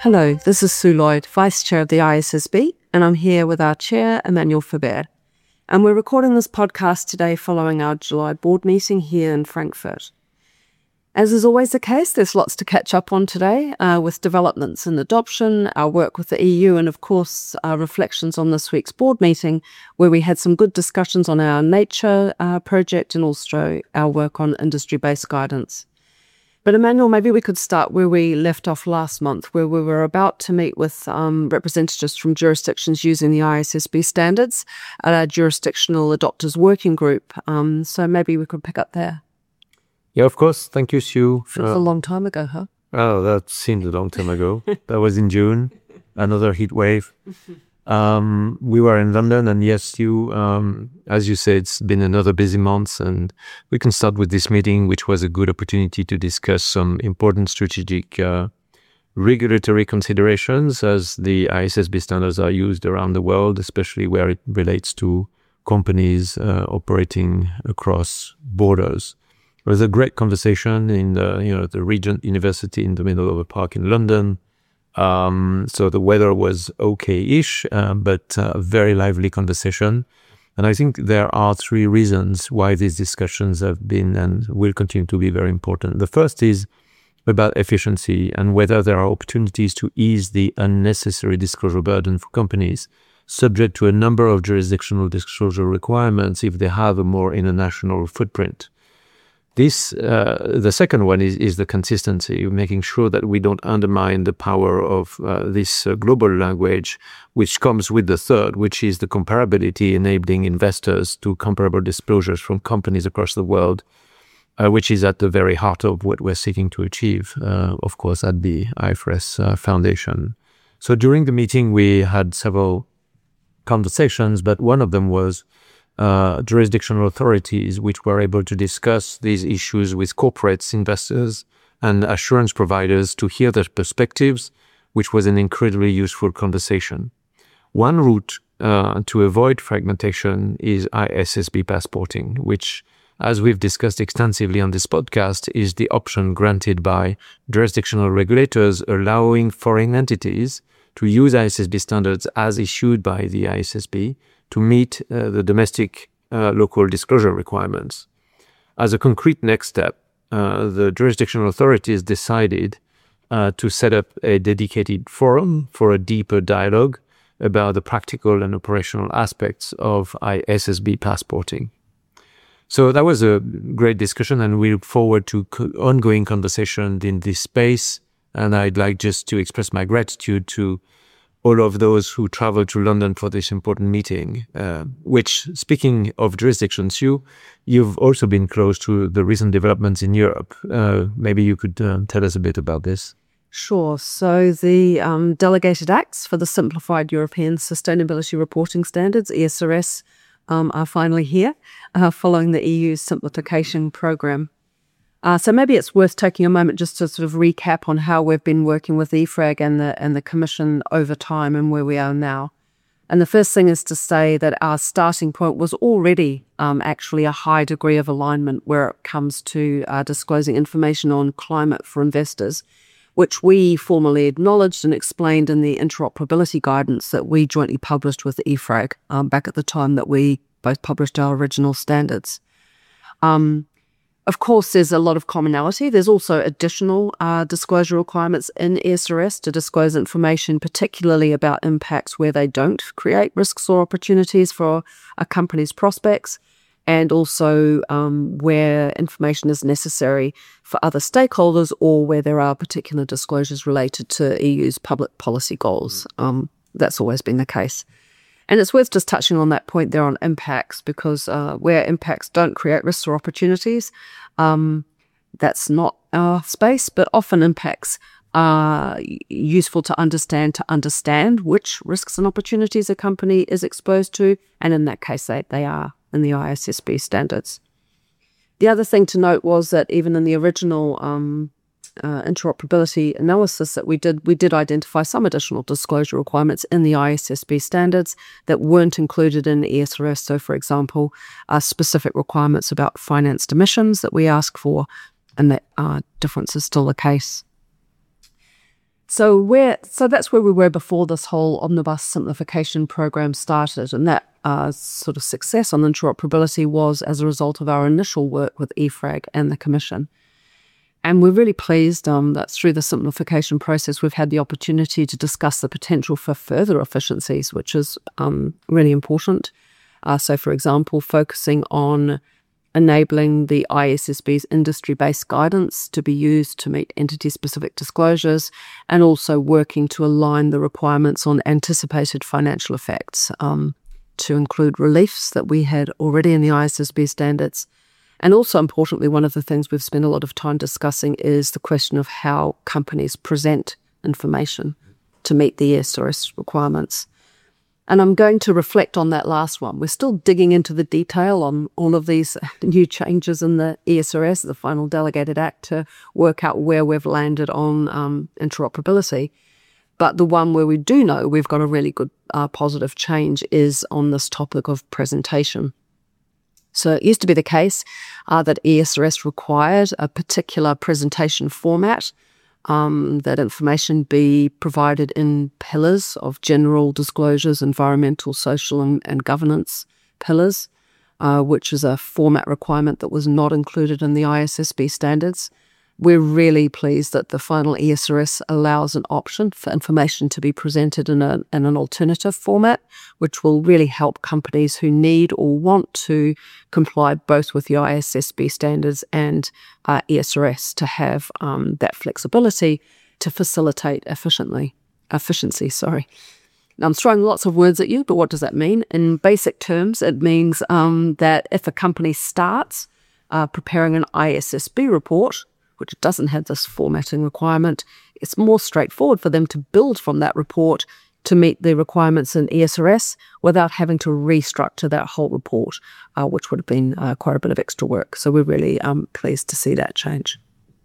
Hello, this is Sue Lloyd, Vice Chair of the ISSB, and I'm here with our Chair, Emmanuel Faber. And we're recording this podcast today following our July board meeting here in Frankfurt. As is always the case, there's lots to catch up on today with developments in adoption, our work with the EU, and of course, our reflections on this week's board meeting, where we had some good discussions on our nature project and also our work on industry-based guidance. But Emmanuel, maybe we could start where we left off last month, where we were about to meet with representatives from jurisdictions using the ISSB standards at our Jurisdictional Adopters Working Group. So maybe we could pick up there. Yeah, of course. Thank you, Sue. It was a long time ago, huh? Oh, that seemed a long time ago. That was in June, another heat wave. We were in London, and yes, as you said, it's been another busy month, and we can start with this meeting, which was a good opportunity to discuss some important strategic regulatory considerations as the ISSB standards are used around the world, especially where it relates to companies operating across borders. It was a great conversation in the Regent University in the middle of a park in London. So the weather was okay-ish, but a very lively conversation. And I think there are three reasons why these discussions have been and will continue to be very important. The first is about efficiency and whether there are opportunities to ease the unnecessary disclosure burden for companies, subject to a number of jurisdictional disclosure requirements if they have a more international footprint. The second one is the consistency, making sure that we don't undermine the power of this global language, which comes with the third, which is the comparability, enabling investors to comparable disclosures from companies across the world, which is at the very heart of what we're seeking to achieve, of course, at the IFRS Foundation. So during the meeting, we had several conversations, but one of them was jurisdictional authorities, which were able to discuss these issues with corporates, investors, and assurance providers to hear their perspectives, which was an incredibly useful conversation. One route to avoid fragmentation is ISSB passporting, which, as we've discussed extensively on this podcast, is the option granted by jurisdictional regulators allowing foreign entities to use ISSB standards as issued by the ISSB to meet the domestic local disclosure requirements. As a concrete next step, the jurisdictional authorities decided to set up a dedicated forum for a deeper dialogue about the practical and operational aspects of ISSB passporting. So that was a great discussion, and we look forward to ongoing conversation in this space. And I'd like just to express my gratitude to all of those who traveled to London for this important meeting, which, speaking of jurisdictions, you've also been close to the recent developments in Europe. Maybe you could tell us a bit about this. Sure. So the delegated acts for the Simplified European Sustainability Reporting Standards, ESRS, are finally here, following the EU's simplification program. So maybe it's worth taking a moment just to sort of recap on how we've been working with EFRAG and the Commission over time and where we are now. And the first thing is to say that our starting point was already actually a high degree of alignment where it comes to disclosing information on climate for investors, which we formally acknowledged and explained in the interoperability guidance that we jointly published with EFRAG back at the time that we both published our original standards. Of course, there's a lot of commonality. There's also additional disclosure requirements in ESRS to disclose information, particularly about impacts where they don't create risks or opportunities for a company's prospects, and also where information is necessary for other stakeholders or where there are particular disclosures related to EU's public policy goals. That's always been the case. And it's worth just touching on that point there on impacts, because where impacts don't create risks or opportunities, that's not our space, but often impacts are useful to understand which risks and opportunities a company is exposed to, and in that case they are in the ISSB standards. The other thing to note was that even in the original interoperability analysis that we did identify some additional disclosure requirements in the ISSB standards that weren't included in ESRS. So, for example, specific requirements about financed emissions that we ask for, and that difference is still the case. So that's where we were before this whole omnibus simplification program started, and that sort of success on interoperability was as a result of our initial work with EFRAG and the Commission. And we're really pleased that through the simplification process, we've had the opportunity to discuss the potential for further efficiencies, which is really important. So, for example, focusing on enabling the ISSB's industry-based guidance to be used to meet entity-specific disclosures, and also working to align the requirements on anticipated financial effects to include reliefs that we had already in the ISSB standards. And also importantly, one of the things we've spent a lot of time discussing is the question of how companies present information to meet the ESRS requirements. And I'm going to reflect on that last one. We're still digging into the detail on all of these new changes in the ESRS, the final delegated act, to work out where we've landed on interoperability. But the one where we do know we've got a really good positive change is on this topic of presentation. So it used to be the case that ESRS required a particular presentation format, that information be provided in pillars of general disclosures, environmental, social, and governance pillars, which is a format requirement that was not included in the ISSB standards. We're really pleased that the final ESRS allows an option for information to be presented in an alternative format, which will really help companies who need or want to comply both with the ISSB standards and ESRS to have that flexibility to facilitate efficiency. Now, I'm throwing lots of words at you, but what does that mean? In basic terms, it means that if a company starts preparing an ISSB report, which doesn't have this formatting requirement, it's more straightforward for them to build from that report to meet the requirements in ESRS without having to restructure that whole report, which would have been quite a bit of extra work. So we're really pleased to see that change.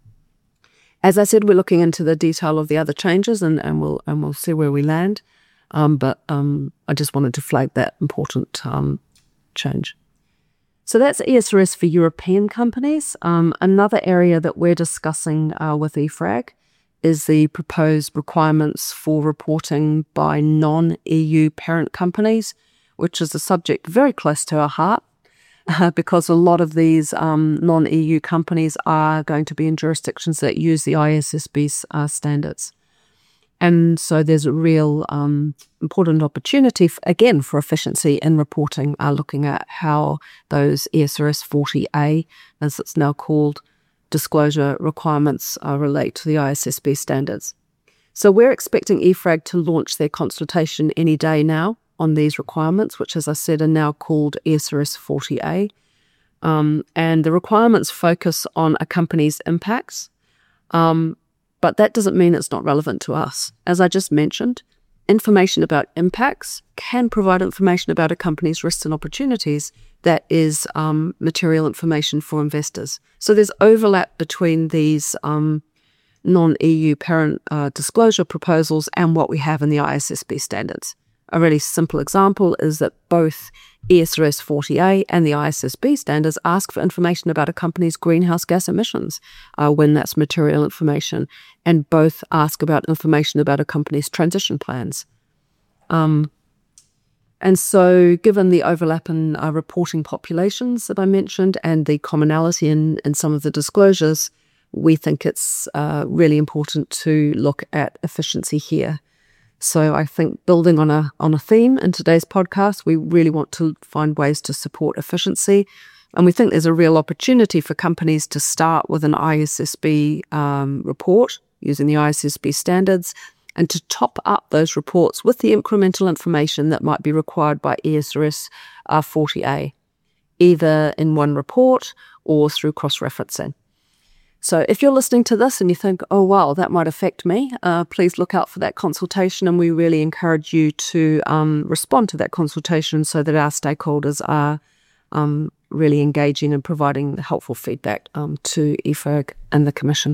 As I said, we're looking into the detail of the other changes, and we'll see where we land. But I just wanted to flag that important change. So that's ESRS for European companies. Another area that we're discussing with EFRAG is the proposed requirements for reporting by non-EU parent companies, which is a subject very close to our heart because a lot of these non-EU companies are going to be in jurisdictions that use the ISSB standards. And so there's a real important opportunity, again, for efficiency in reporting, looking at how those ESRS 40A, as it's now called, disclosure requirements relate to the ISSB standards. So we're expecting EFRAG to launch their consultation any day now on these requirements, which, as I said, are now called ESRS 40A. And the requirements focus on a company's impacts, but that doesn't mean it's not relevant to us. As I just mentioned, information about impacts can provide information about a company's risks and opportunities that is material information for investors. So there's overlap between these non-EU parent disclosure proposals and what we have in the ISSB standards. A really simple example is that both ESRS 40A and the ISSB standards ask for information about a company's greenhouse gas emissions when that's material information, and both ask about information about a company's transition plans. And so given the overlap in reporting populations that I mentioned and the commonality in some of the disclosures, we think it's really important to look at efficiency here. So I think building on a theme in today's podcast, we really want to find ways to support efficiency. And we think there's a real opportunity for companies to start with an ISSB report using the ISSB standards and to top up those reports with the incremental information that might be required by ESRS 40A, either in one report or through cross-referencing. So if you're listening to this and you think, oh, wow, that might affect me, please look out for that consultation, and we really encourage you to respond to that consultation so that our stakeholders are really engaging and providing helpful feedback to EFRAG and the Commission.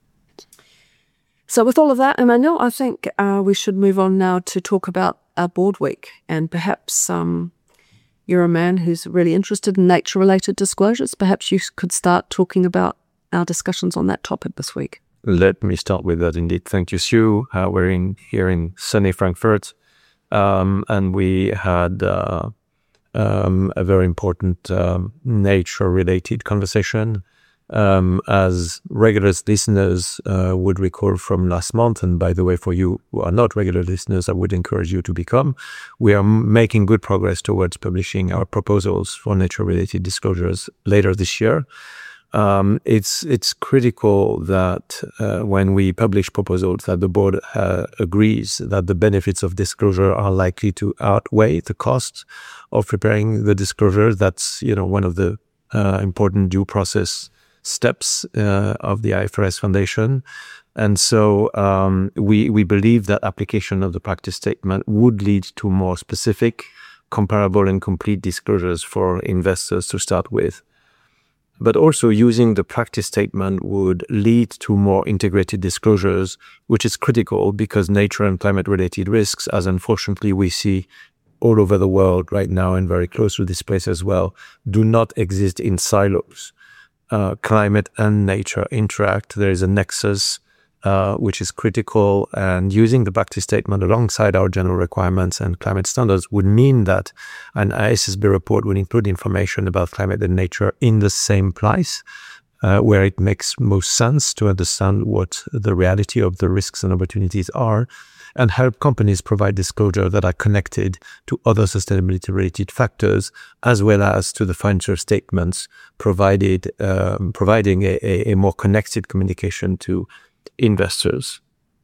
So with all of that, Emmanuel, I think we should move on now to talk about our board week, and perhaps you're a man who's really interested in nature-related disclosures. Perhaps you could start talking about our discussions on that topic this week. Let me start with that indeed. Thank you, Sue. We're here in sunny Frankfurt, and we had a very important nature-related conversation. As regular listeners would recall from last month, and by the way, for you who are not regular listeners, I would encourage you to become, we are making good progress towards publishing our proposals for nature-related disclosures later this year. It's critical that when we publish proposals that the board agrees that the benefits of disclosure are likely to outweigh the costs of preparing the disclosure. That's one of the important due process steps of the IFRS Foundation. And so we believe that application of the practice statement would lead to more specific, comparable and complete disclosures for investors to start with. But also using the practice statement would lead to more integrated disclosures, which is critical because nature and climate-related risks, as unfortunately we see all over the world right now and very close to this place as well, do not exist in silos. Climate and nature interact. There is a nexus which is critical, and using the practice statement alongside our general requirements and climate standards would mean that an ISSB report would include information about climate and nature in the same place, where it makes most sense to understand what the reality of the risks and opportunities are, and help companies provide disclosure that are connected to other sustainability-related factors, as well as to the financial statements, providing a more connected communication to investors.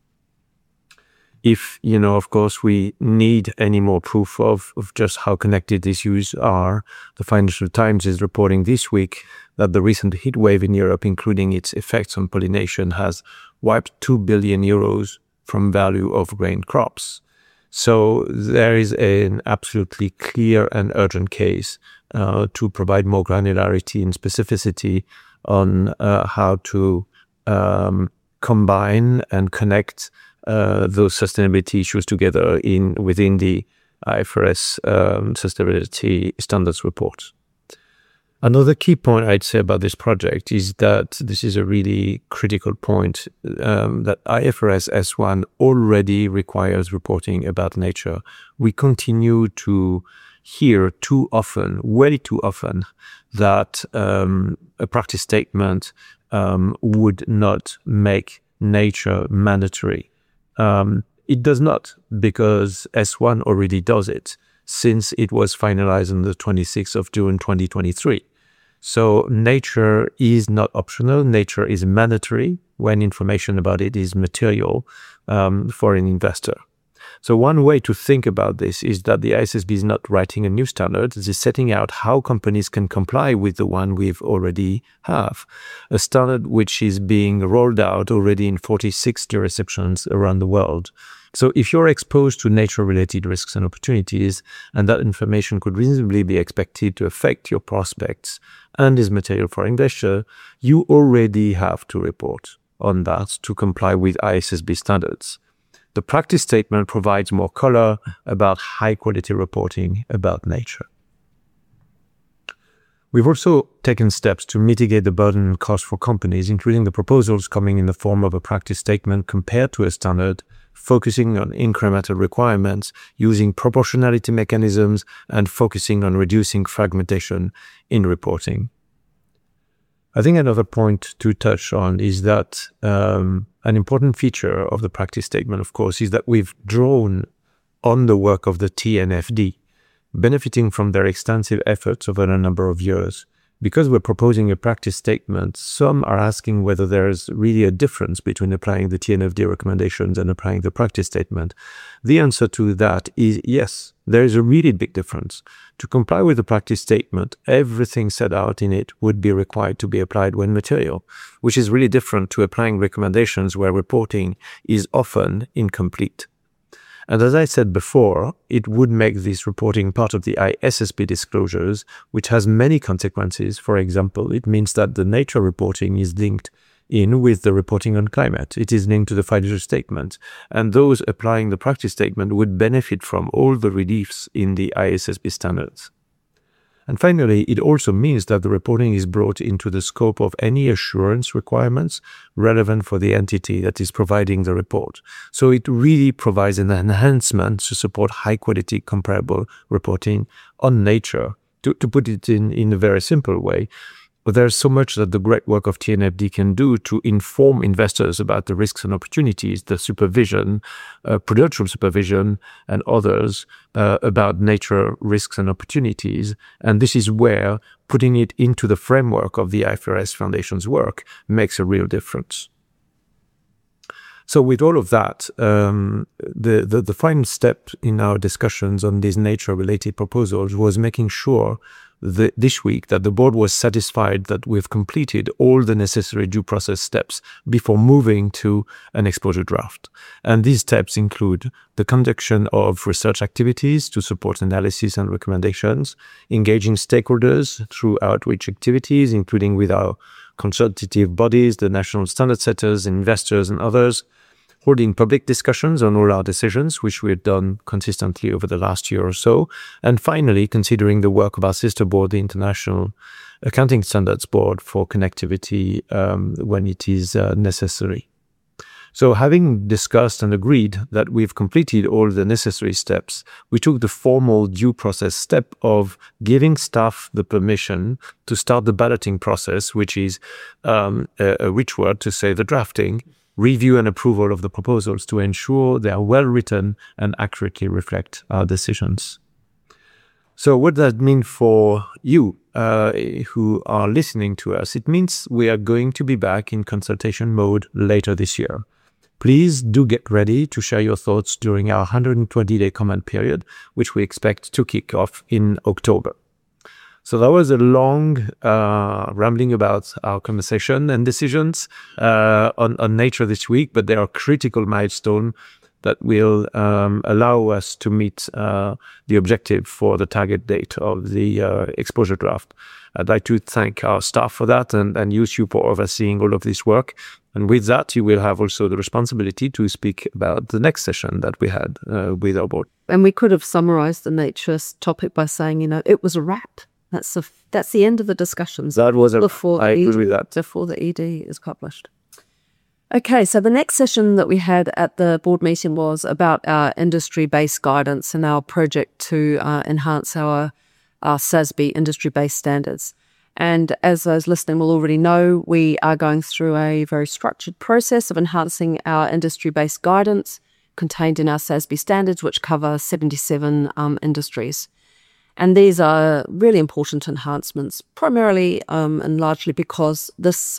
If, of course, we need any more proof of just how connected these issues are, the Financial Times is reporting this week that the recent heat wave in Europe, including its effects on pollination, has wiped 2 billion euros from value of grain crops. So there is an absolutely clear and urgent case to provide more granularity and specificity on how to combine and connect those sustainability issues together within the IFRS Sustainability Standards Report. Another key point I'd say about this project is that this is a really critical point, that IFRS S1 already requires reporting about nature. We continue to hear too often, way too often, that a practice statement would not make nature mandatory. It does not, because S1 already does it since it was finalized on the 26th of June 2023. So nature is not optional. Nature is mandatory when information about it is material for an investor. So one way to think about this is that the ISSB is not writing a new standard. It is setting out how companies can comply with the one we've already have. A standard which is being rolled out already in 46 jurisdictions around the world. So if you're exposed to nature-related risks and opportunities, and that information could reasonably be expected to affect your prospects and is material for investor, you already have to report on that to comply with ISSB standards. The practice statement provides more color about high-quality reporting about nature. We've also taken steps to mitigate the burden and cost for companies, including the proposals coming in the form of a practice statement compared to a standard, focusing on incremental requirements, using proportionality mechanisms, and focusing on reducing fragmentation in reporting. I think another point to touch on is that an important feature of the practice statement, of course, is that we've drawn on the work of the TNFD, benefiting from their extensive efforts over a number of years. Because we're proposing a practice statement, some are asking whether there's really a difference between applying the TNFD recommendations and applying the practice statement. The answer to that is yes, there is a really big difference. To comply with the practice statement, everything set out in it would be required to be applied when material, which is really different to applying recommendations where reporting is often incomplete. And as I said before, it would make this reporting part of the ISSB disclosures, which has many consequences. For example, it means that the nature reporting is linked in with the reporting on climate. It is linked to the financial statement. And those applying the practice statement would benefit from all the reliefs in the ISSB standards. And finally, it also means that the reporting is brought into the scope of any assurance requirements relevant for the entity that is providing the report. So it really provides an enhancement to support high-quality comparable reporting on nature. To put it in a very simple way, but there's so much that the great work of TNFD can do to inform investors about the risks and opportunities, the supervision, prudential supervision, and others about nature risks and opportunities. And this is where putting it into the framework of the IFRS Foundation's work makes a real difference. So with all of that, the final step in our discussions on these nature-related proposals was making sure this week that the board was satisfied that we've completed all the necessary due process steps before moving to an exposure draft. And these steps include the conduction of research activities to support analysis and recommendations, engaging stakeholders through outreach activities, including with our consultative bodies, the national standard setters, investors, and others, holding public discussions on all our decisions, which we've done consistently over the last year or so, and finally, considering the work of our sister board, the International Accounting Standards Board, for connectivity when it is necessary. So having discussed and agreed that we've completed all the necessary steps, we took the formal due process step of giving staff the permission to start the balloting process, which is a rich word to say the drafting, review and approval of the proposals to ensure they are well written and accurately reflect our decisions. So what does that mean for you who are listening to us? It means we are going to be back in consultation mode later this year. Please do get ready to share your thoughts during our 120-day comment period, which we expect to kick off in October. So that was a long rambling about our conversation and decisions on nature this week, but they are critical milestones that will allow us to meet the objective for the target date of the exposure draft. I'd like to thank our staff for that and use you for overseeing all of this work. And with that, you will have also the responsibility to speak about the next session that we had with our board. And we could have summarized the nature topic by saying, it was a wrap. That's the end of the discussions. That was I agree with that. Before the ED is published. Okay, so the next session that we had at the board meeting was about our industry-based guidance and our project to enhance our SASB industry-based standards. And as those listening will already know, we are going through a very structured process of enhancing our industry-based guidance contained in our SASB standards, which cover 77 industries. And these are really important enhancements, primarily and largely because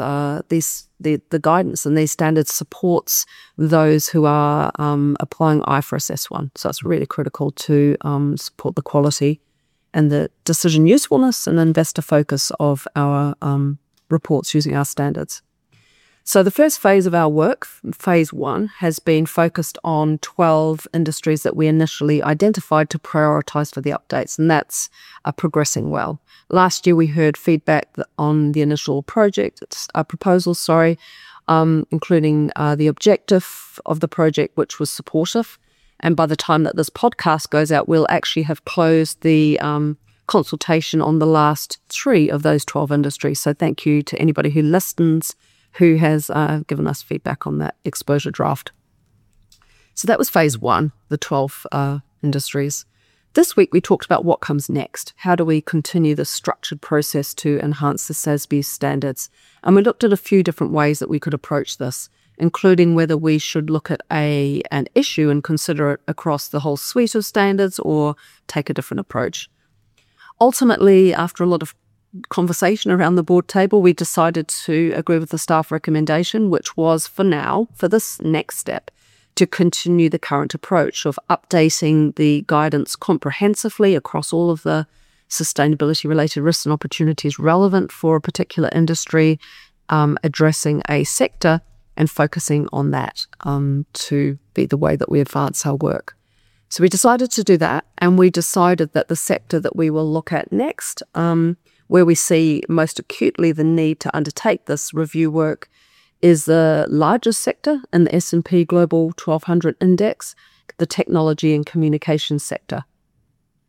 the guidance and these standards supports those who are applying IFRS S1. So it's really critical to support the quality and the decision usefulness and investor focus of our reports using our standards. So the first phase of our work, phase 1, has been focused on 12 industries that we initially identified to prioritise for the updates, and that's progressing well. Last year we heard feedback on the initial proposals, including the objective of the project, which was supportive. And by the time that this podcast goes out, we'll actually have closed the consultation on the last 3 of those 12 industries. So thank you to anybody who listens, who has given us feedback on that exposure draft. So that was phase 1, the 12 industries. This week we talked about what comes next. How do we continue the structured process to enhance the SASB standards? And we looked at a few different ways that we could approach this, including whether we should look at an issue and consider it across the whole suite of standards or take a different approach. Ultimately, after a lot of conversation around the board table, we decided to agree with the staff recommendation, which was, for now, for this next step, to continue the current approach of updating the guidance comprehensively across all of the sustainability-related risks and opportunities relevant for a particular industry, addressing a sector and focusing on that to be the way that we advance our work. So we decided to do that, and we decided that the sector that we will look at next, where we see most acutely the need to undertake this review work, is the largest sector in the S&P Global 1200 Index, the technology and communications sector.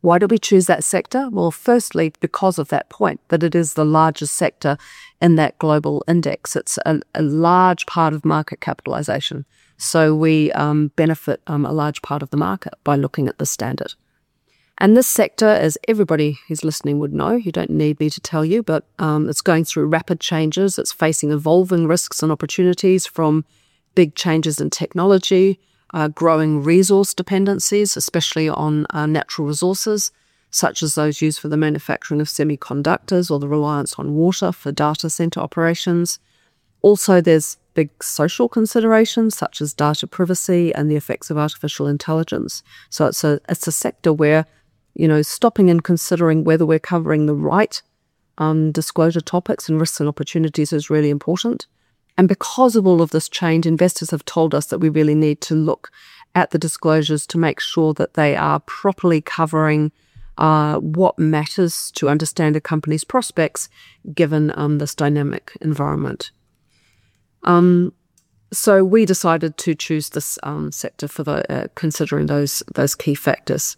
Why do we choose that sector? Well, firstly, because of that point, that it is the largest sector in that global index. It's a large part of market capitalization. So we benefit a large part of the market by looking at this standard. And this sector, as everybody who's listening would know, you don't need me to tell you, but it's going through rapid changes. It's facing evolving risks and opportunities from big changes in technology, growing resource dependencies, especially on natural resources, such as those used for the manufacturing of semiconductors or the reliance on water for data center operations. Also, there's big social considerations, such as data privacy and the effects of artificial intelligence. So it's a sector where, stopping and considering whether we're covering the right disclosure topics and risks and opportunities is really important. And because of all of this change, investors have told us that we really need to look at the disclosures to make sure that they are properly covering what matters to understand a company's prospects given this dynamic environment. So we decided to choose this sector for considering those key factors.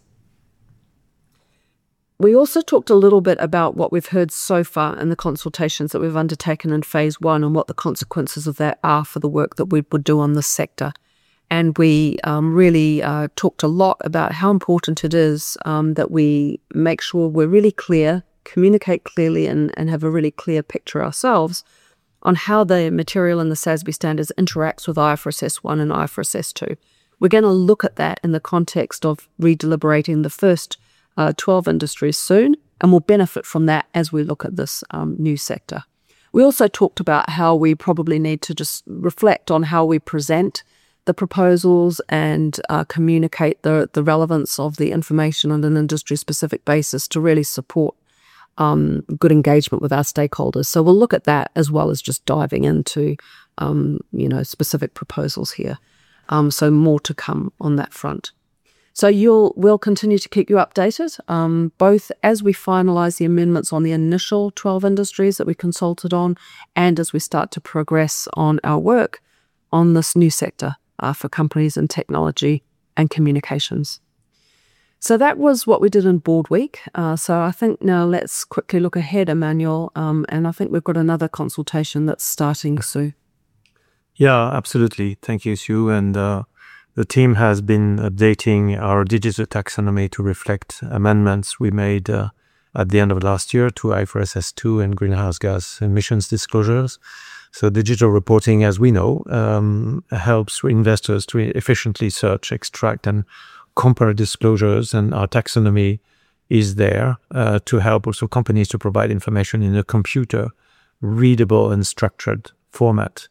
We also talked a little bit about what we've heard so far in the consultations that we've undertaken in phase 1 and what the consequences of that are for the work that we would do on this sector. And we really talked a lot about how important it is that we make sure we're really clear, communicate clearly, and have a really clear picture ourselves on how the material in the SASB standards interacts with IFRS S1 and IFRS S2. We're going to look at that in the context of redeliberating the first 12 industries soon, and we'll benefit from that as we look at this new sector. We also talked about how we probably need to just reflect on how we present the proposals and communicate the relevance of the information on an industry-specific basis to really support good engagement with our stakeholders. So we'll look at that as well as just diving into, specific proposals here. So more to come on that front. So we'll continue to keep you updated, both as we finalise the amendments on the initial 12 industries that we consulted on and as we start to progress on our work on this new sector for companies in technology and communications. So that was what we did in Board Week. So I think now let's quickly look ahead, Emmanuel, and I think we've got another consultation that's starting soon. Yeah, absolutely. Thank you, Sue. And the team has been updating our digital taxonomy to reflect amendments we made at the end of last year to IFRS S2 and greenhouse gas emissions disclosures. So digital reporting, as we know, helps investors to efficiently search, extract, and compare disclosures, and our taxonomy is there to help also companies to provide information in a computer-readable and structured format.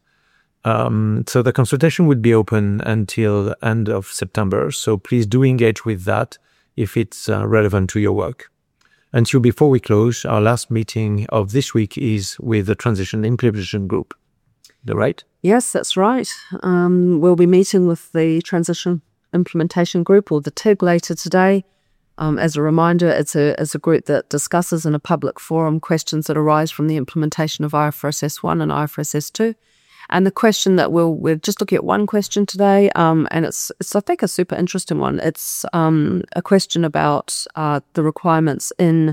So the consultation would be open until the end of September, so please do engage with that if it's relevant to your work. And so before we close, our last meeting of this week is with the Transition Implementation Group. Is that right? Yes, that's right. We'll be meeting with the Transition Implementation Group, or the TIG, later today. As a reminder, it's a group that discusses in a public forum questions that arise from the implementation of IFRS S1 and IFRS S2. And the question that we're just looking at one question today, and it's I think a super interesting one. It's a question about the requirements in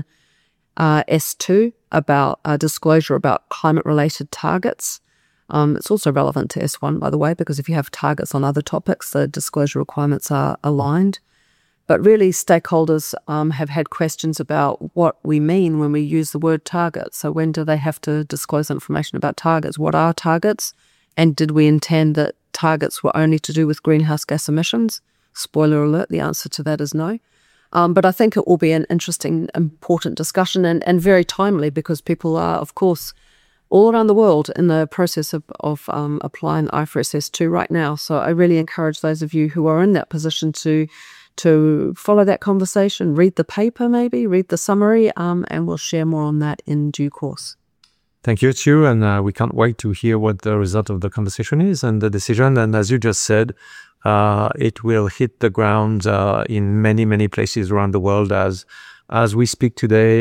S2 about disclosure about climate-related targets. It's also relevant to S1, by the way, because if you have targets on other topics, the disclosure requirements are aligned. But really, stakeholders have had questions about what we mean when we use the word target. So when do they have to disclose information about targets? What are targets? And did we intend that targets were only to do with greenhouse gas emissions? Spoiler alert, the answer to that is no. But I think it will be an interesting, important discussion and very timely, because people are, of course, all around the world in the process of applying IFRS S2 right now. So I really encourage those of you who are in that position to follow that conversation, read the paper maybe, read the summary, and we'll share more on that in due course. Thank you, Sue, and we can't wait to hear what the result of the conversation is and the decision. And as you just said, it will hit the ground in many, many places around the world as we speak today.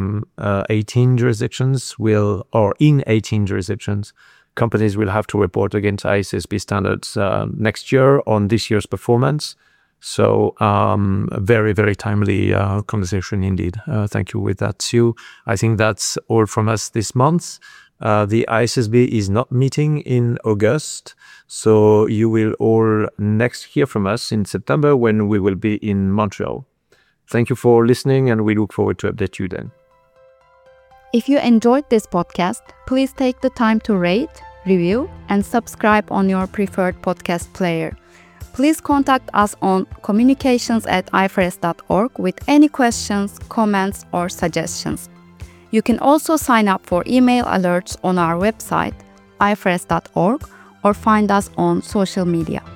18 jurisdictions in 18 jurisdictions, companies will have to report against ISSB standards next year on this year's performance. So a very, very timely conversation indeed. Thank you with that, Sue. I think that's all from us this month. The ISSB is not meeting in August, so you will all next hear from us in September when we will be in Montreal. Thank you for listening, and we look forward to update you then. If you enjoyed this podcast, please take the time to rate, review, and subscribe on your preferred podcast player. Please contact us on communications@ifrs.org with any questions, comments, or suggestions. You can also sign up for email alerts on our website, ifrs.org, or find us on social media.